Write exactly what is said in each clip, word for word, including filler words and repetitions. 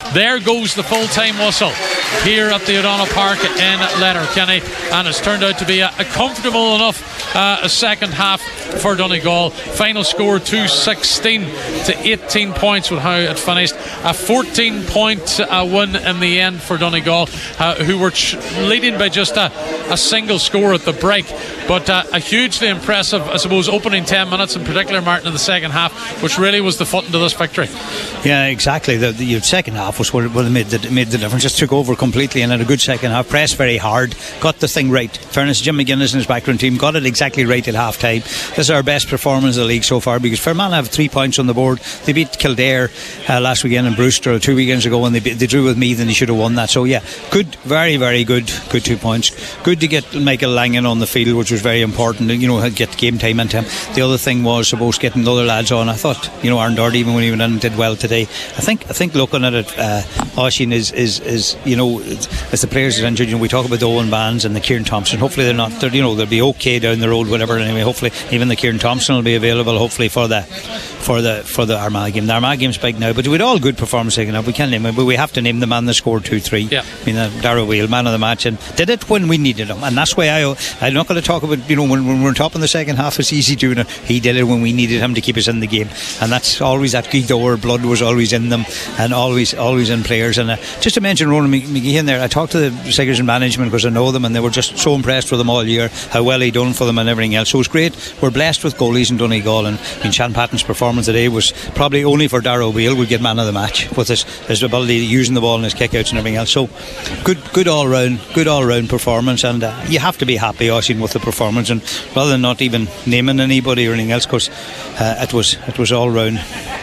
there goes the full-time whistle here at the O'Donnell Park in Letterkenny, and it's turned out to be a, a comfortable enough uh, a second half for Donegal. Final score two sixteen to eighteen points with how it finished. A fourteen point uh, win in the end for Donegal, uh, who were ch- leading by just a, a single score at the break, but uh, a hugely impressive, I suppose, opening ten minutes in particular, Martin, in the second half, which really was the footing to this victory. Yeah, exactly. The, the second half was what, what made, the, made the difference. Just took over completely and had a good second half. Pressed very hard, got the thing right. Fairness, Jim McGuinness and his background team got it exactly right at half time. This is our best performance in the league so far, because Fermanagh have three points on the board. They beat Kildare uh, last weekend in Brewster two weekends ago, and they, they drew with Meath, and they should have won that. So yeah, good, very very good good two points. Good to get Michael Langan on the field, which was very important, you know, get game time into him. The other thing was, suppose, getting the other lads on. I thought, you know, Aaron Doherty, even when he went in, did well today. I think I think looking at it, uh, Oisín is, is, is, you know, as the players are injured, you know, we talk about the Owen Bands and the Kieran Thompson. Hopefully they're not, they're, you know, they'll be okay down the road, whatever. Anyway, hopefully even the Kieran Thompson will be available, hopefully, for the for the for the Armagh game. The Armagh game's big now, but with all good performance taken up, we can't name it, but we have to name the man that scored two three. Yeah. I mean, uh, Darragh Wheel, man of the match, and did it when we needed him, and that's why I, I'm not going to talk about, you know, when, when we're top in the second half, it's easy doing it. He did it when we needed him to keep us in the game, and that's always that Guido blood was always in them, and always always in players. And uh, just to mention Ronan McGeehan there, I talked to the Sigurds and management because I know them, and they were just so impressed with him all year, how well he done for them and everything else. So it's great. We're blessed with goalies in Donegal, and I mean, Sean Patton's performance today was probably only for Darragh Wheel would get man of the match with his, his ability using the ball and his kickouts and everything else. So good good all round good all round performance, and uh, you have to be happy, Oisín, with the performance, and rather than not even naming anybody or anything else, because uh, it was it was all round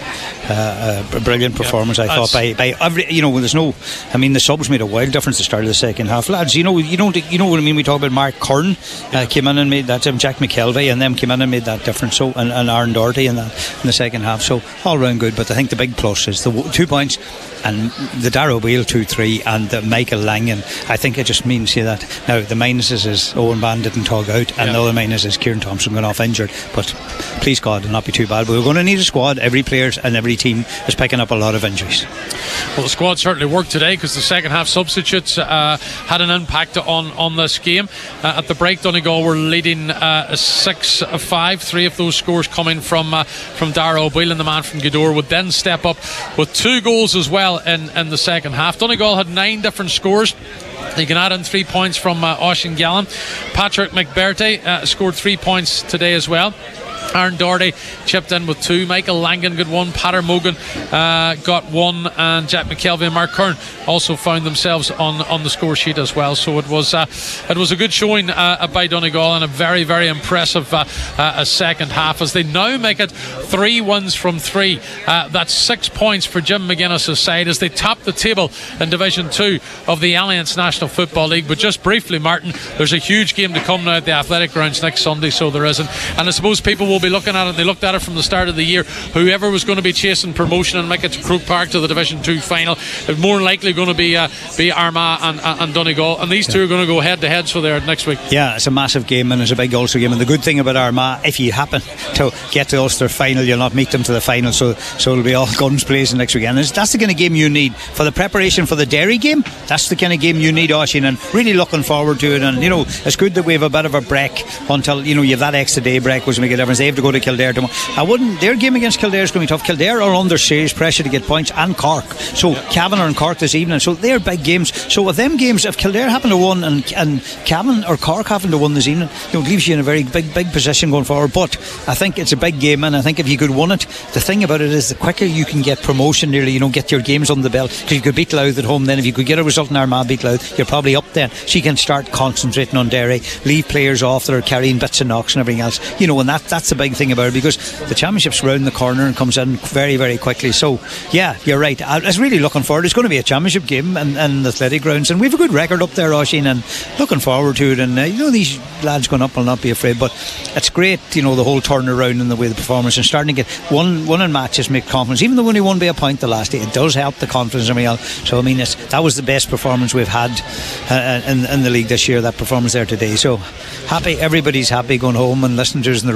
Uh, a brilliant performance, yeah, I thought, by, by every, you know, there's no, I mean, the subs made a wild difference at the start of the second half, lads. You know, you don't, you know what I mean. We talk about Mark Curran uh, came in and made that, um, Jack McKelvey and them came in and made that difference. So, and, and Aaron Doherty in that in the second half. So all round good. But I think the big plus is the w- two points and the Darragh Wheel two three and the Michael Langan. I think it just means see that. Now the minuses is Owen Band didn't tug out, and yeah. the other minus is Kieran Thompson going off injured. But please God, it'll not be too bad. But we're going to need a squad. Every player and every team is picking up a lot of injuries. Well, the squad certainly worked today, because the second half substitutes uh, had an impact on, on this game. Uh, at the break, Donegal were leading uh, six five. Three of those scores coming from uh, from Darragh Wheel, and the man from Gweedore would then step up with two goals as well in, in the second half. Donegal had nine different scores. You can add in three points from uh, Oisín Gallen. Patrick McBerty uh, scored three points today as well. Aaron Doherty chipped in with two. Michael Langan got one. Patter Mogan uh, got one, and Jack McKelvey and Mark Curran also found themselves on on the score sheet as well. So it was uh, it was a good showing uh, by Donegal, and a very very impressive uh, uh, a second half, as they now make it three wins from three. Uh, that's six points for Jim McGuinness' side as they top the table in Division Two of the Alliance National Football League. But just briefly, Martin, there's a huge game to come now at the Athletic Grounds next Sunday, so there isn't. And I suppose people will be looking at it. They looked at it from the start of the year. Whoever was going to be chasing promotion and make it to Croke Park to the Division Two final, it's more likely going to be uh, be Armagh and, uh, and Donegal, and these yeah. two are going to go head to head. So they're next week. Yeah, it's a massive game, and it's a big Ulster game. And the good thing about Armagh, if you happen to get to the Ulster final, you'll not meet them to the final. So so it'll be all guns blazing next weekend. And that's the kind of game you need for the preparation for the Derry game. That's the kind of game you need, Oisín, and really looking forward to it. And you know, it's good that we have a bit of a break until, you know, you have that extra day break, which will make a difference. They have to go to Kildare tomorrow. I wouldn't. Their game against Kildare is going to be tough. Kildare are under serious pressure to get points, and Cork. So yeah. Cavan are in Cork this evening. So they're big games. So with them games, if Kildare happen to win and and Cavan or Cork happen to win this evening, you know, it leaves you in a very big big position going forward. But I think it's a big game, and I think if you could win it, the thing about it is the quicker you can get promotion, nearly, you know, get your games on the belt, because you could beat Louth at home. Then if you could get a result in Armagh, beat Louth, you're probably up then. So you can start concentrating on Derry, leave players off that are carrying bits and knocks and everything else. You know, and that that's the big thing about it, because the championship's round the corner and comes in very very quickly. So yeah, you're right. I was really looking forward. It's going to be a championship game in, in the athletic grounds, and we've a good record up there, Oisín, and looking forward to it. And uh, you know, these lads going up will not be afraid, but it's great, you know, the whole turnaround and the way the performance, and starting to get one one in matches make confidence. Even though we only won by a point the last day, it does help the confidence and everything else. So I mean, it's, that was the best performance we've had uh, in, in the league this year, that performance there today. So happy, everybody's happy going home and listening to us on the radio, and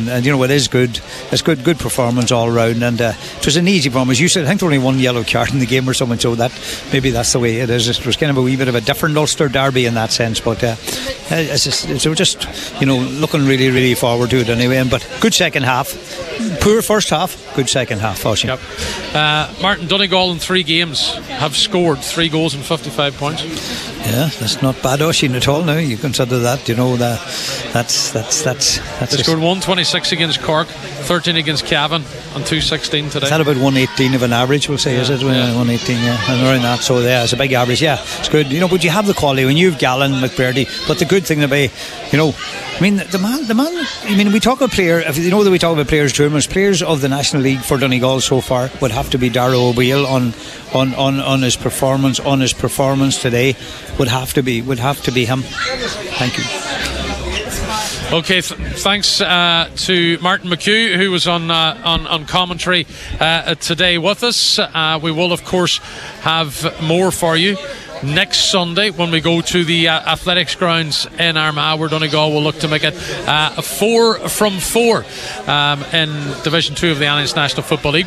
and, and you know it is good. It's good, good performance all round, and uh, it was an easy performance. You said I think there was only one yellow card in the game or something, so that maybe that's the way it is. It was kind of a wee bit of a different Ulster derby in that sense, but uh, it's just, it's just you know looking really, really forward to it anyway. And but good second half, poor first half, good second half. Oisin. Yep. Uh, Martin Donegal in three games have scored three goals and fifty-five points. Yeah, that's not bad, Oisin, at all. Now you consider that, you know that that's that's that's that's. They scored one twenty-six against Cork, thirteen against Cavan, and two sixteen today. Is that about one eighteen of an average? We'll say, yeah, is it yeah. one eighteen? Yeah, and around that. So yeah, it's a big average. Yeah, it's good. You know, but you have the quality when you've Gallen, McBurdy. But the good thing about, you know, I mean, the man, the man. I mean, we talk about player. If you know that we talk about players' tournaments, players of the National League for Donegal so far would have to be Darragh O'Beal on, on, on, on his performance. On his performance today, would have to be would have to be him. Thank you. Okay, th- thanks uh, to Martin McHugh, who was on uh, on, on commentary uh, today with us. Uh, we will, of course, have more for you next Sunday when we go to the uh, athletics grounds in Armagh, where Donegal will look to make it uh, a four from four um, in Division two of the Alliance National Football League.